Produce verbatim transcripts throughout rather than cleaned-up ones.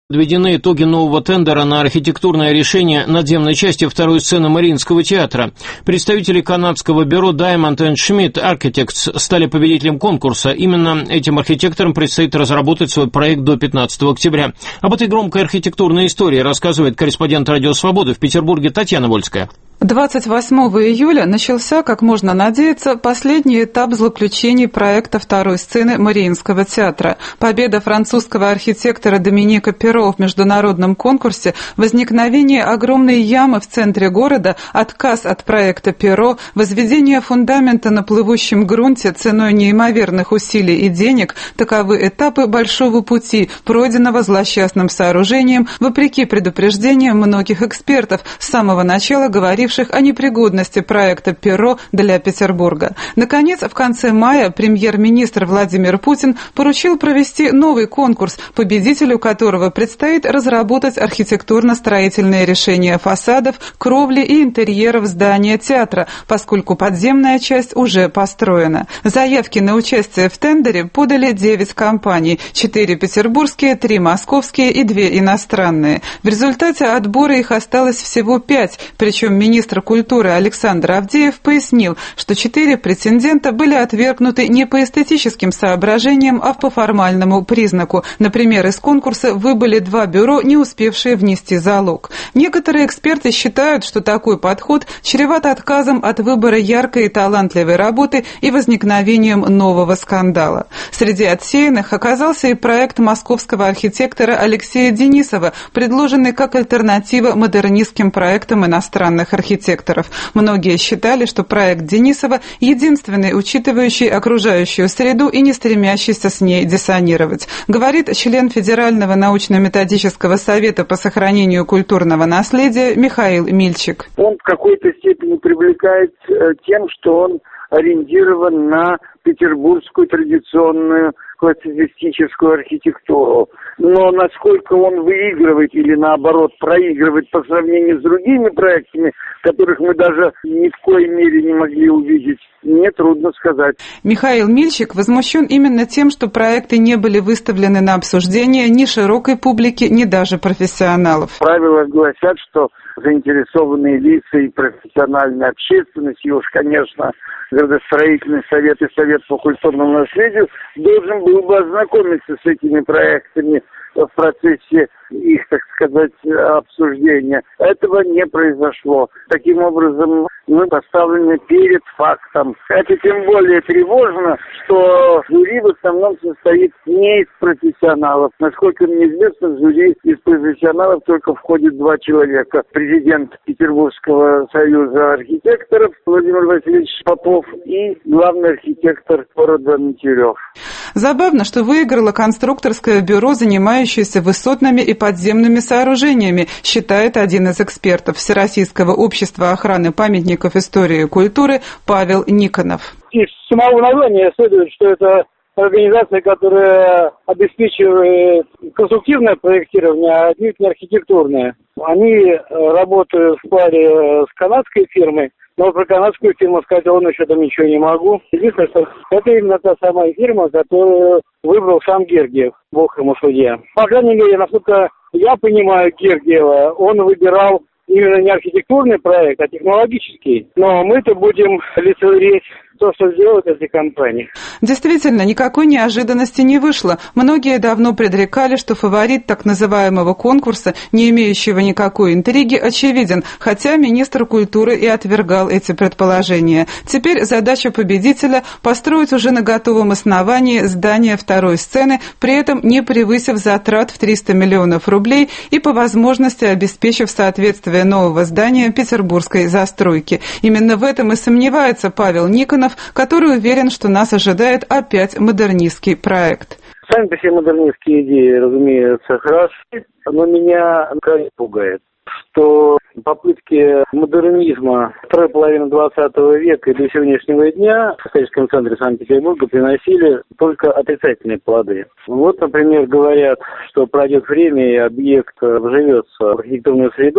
Подведены итоги нового тендера на архитектурное решение надземной части второй сцены Мариинского театра. Представители канадского бюро Diamond энд Schmidt Architects стали победителем конкурса. Именно этим архитекторам предстоит разработать свой проект до пятнадцатого октября. Об этой громкой архитектурной истории рассказывает корреспондент «Радио Свободы» в Петербурге Татьяна Вольская. двадцать восьмого июля начался, как можно надеяться, последний этап заключений проекта второй сцены Мариинского театра. Победа французского архитектора Доминика Перро в международном конкурсе, возникновение огромной ямы в центре города, отказ от проекта Перро, возведение фундамента на плывущем грунте ценой неимоверных усилий и денег – таковы этапы большого пути, пройденного злосчастным сооружением, вопреки предупреждениям многих экспертов, с самого начала говоривших о непригодности проекта Перро для Петербурга. Наконец, в конце мая премьер-министр Владимир Путин поручил провести новый конкурс, победителю которого предстоит разработать архитектурно-строительные решения фасадов, кровли и интерьеров здания театра, поскольку подземная часть уже построена. Заявки на участие в тендере подали девять компаний, четыре петербургские, три московские и две иностранные. В результате отбора их осталось всего пять, причем министр Министр культуры Александр Авдеев пояснил, что четыре претендента были отвергнуты не по эстетическим соображениям, а по формальному признаку. Например, из конкурса выбыли два бюро, не успевшие внести залог. Некоторые эксперты считают, что такой подход чреват отказом от выбора яркой и талантливой работы и возникновением нового скандала. Среди отсеянных оказался и проект московского архитектора Алексея Денисова, предложенный как альтернатива модернистским проектам иностранных архитекторов. архитекторов. Многие считали, что проект Денисова единственный, учитывающий окружающую среду и не стремящийся с ней диссонировать, говорит член Федерального научно-методического совета по сохранению культурного наследия Михаил Мильчик. Он в какой-то степени привлекает тем, что он ориентирован на петербургскую традиционную классицистическую архитектуру. Но насколько он выигрывает или, наоборот, проигрывает по сравнению с другими проектами, которых мы даже ни в коей мере не могли увидеть, мне трудно сказать. Михаил Мильчик возмущен именно тем, что проекты не были выставлены на обсуждение ни широкой публики, ни даже профессионалов. Правила гласят, что заинтересованные лица и профессиональная общественность, и уж, конечно, градостроительный совет и совет по культурному наследию должен был бы ознакомиться с этими проектами в процессе их, так сказать, обсуждения. Этого не произошло. Таким образом, мы поставлены перед фактом. Это тем более тревожно, что жюри в основном состоит не из профессионалов. Насколько мне известно, в жюри из профессионалов только входит два человека. Президент Петербургского союза архитекторов Владимир Васильевич Попов и главный архитектор города Метерёв. Забавно, что выиграло конструкторское бюро, занимающееся высотными и подземными сооружениями, считает один из экспертов Всероссийского общества охраны памятников истории и культуры Павел Никонов. Из самого названия следует, что это организация, которая обеспечивает конструктивное проектирование, а отнюдь не архитектурное. Они работают в паре с канадской фирмой. Но про канадскую фирму сказать он еще там ничего не могу. Единственное, что это именно та самая фирма, которую выбрал сам Гергиев, бог ему судья. По крайней мере, насколько я понимаю Гергиева, он выбирал именно не архитектурный проект, а технологический. Но мы-то будем лицезреть то, что сделают эти компании. Действительно, никакой неожиданности не вышло. Многие давно предрекали, что фаворит так называемого конкурса, не имеющего никакой интриги, очевиден, хотя министр культуры и отвергал эти предположения. Теперь задача победителя – построить уже на готовом основании здание второй сцены, при этом не превысив затрат в триста миллионов рублей и по возможности обеспечив соответствие нового здания петербургской застройки. Именно в этом и сомневается Павел Никонов, который уверен, что нас ожидает опять модернистский проект. Сами по себе модернистские идеи, разумеется, хороши, но меня крайне пугает, что попытки модернизма второй половины двадцатого века и до сегодняшнего дня в историческом центре Санкт-Петербурга приносили только отрицательные плоды. Вот, например, говорят, что пройдет время и объект вживется в архитектурную среду,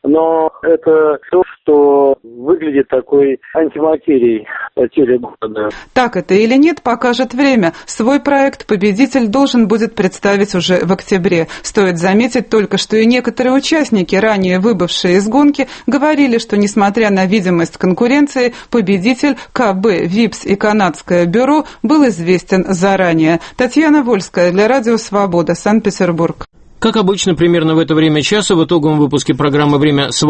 но это то, что выглядит такой антиматерией потери города. Так это или нет, покажет время. Свой проект победитель должен будет представить уже в октябре. Стоит заметить только, что и некоторые участники, ранее выбывшие из гонки, говорили, что, несмотря на видимость конкуренции, победитель КБ, ВИПС и Канадское бюро был известен заранее. Татьяна Вольская для Радио Свобода, Санкт-Петербург. Как обычно, примерно в это время часа в итоговом выпуске программы «Время